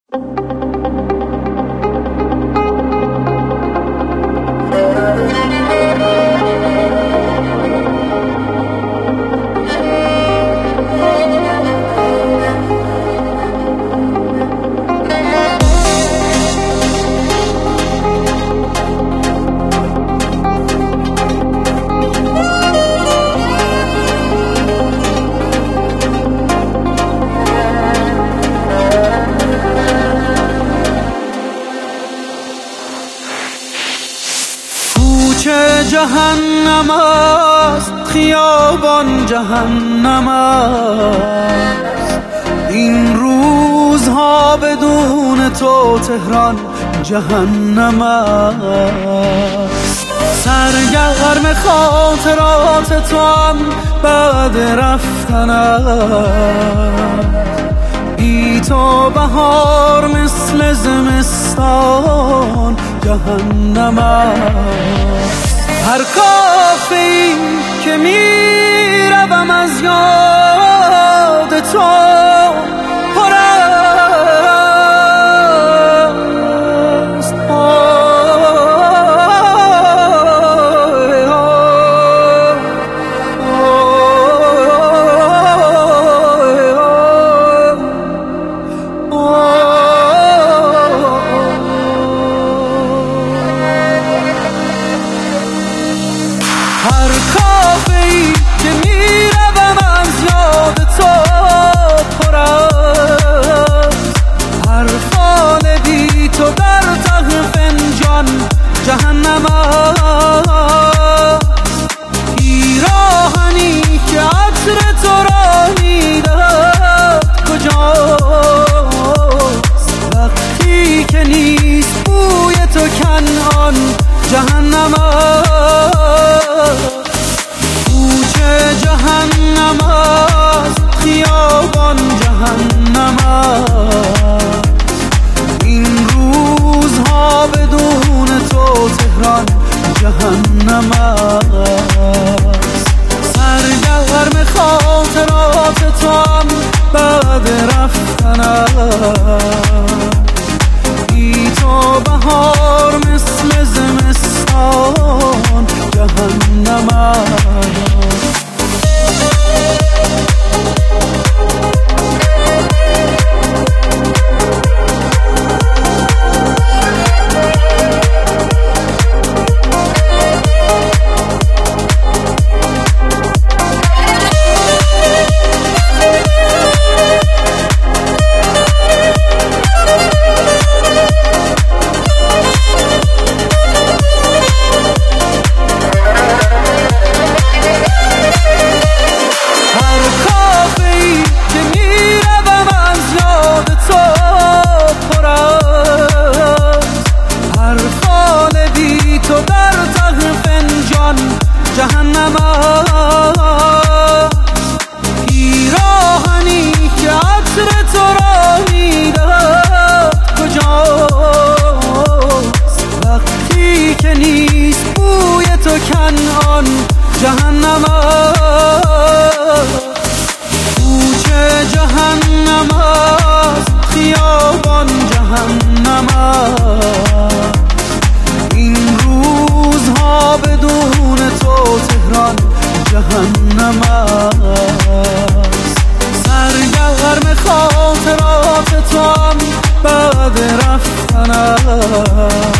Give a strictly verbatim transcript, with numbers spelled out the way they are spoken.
کوچه جهنم است، خیابان جهنم است، این روزها بدون تو تهران جهنم است. سرگرم خاطرات تو هم بعد رفتن است، بی تو بهار مثل زمستان جهنم است. هر کافه‌ای که میروم از یاد تو پر است. هر کافه‌ای که میروم از یاد تو پر است. حرفان بی تو در ته فنجان جهنم است. پیراهنی که عطر تو را میدهد کجاست؟ وقتی که نیست بوی تو کنعان جهنم است. کوچه جهنم است، خیابان جهنم است، این روزها بدون تو تهران جهنم است. سرگرم خاطرات تو هم بعد رفتن است، بی تو بهار مثل زمستان جهنم است. جهنم است. پیراهنی که عطر تو را میدهد کجاست؟ وقتی که نیست بوی تو کنعان جهنم است. کوچه جهنم است، خیابان جهنم است، این روزها بدون تو تهران جهنم است. سرگرم خاطرات تو هم بعد رفتن است،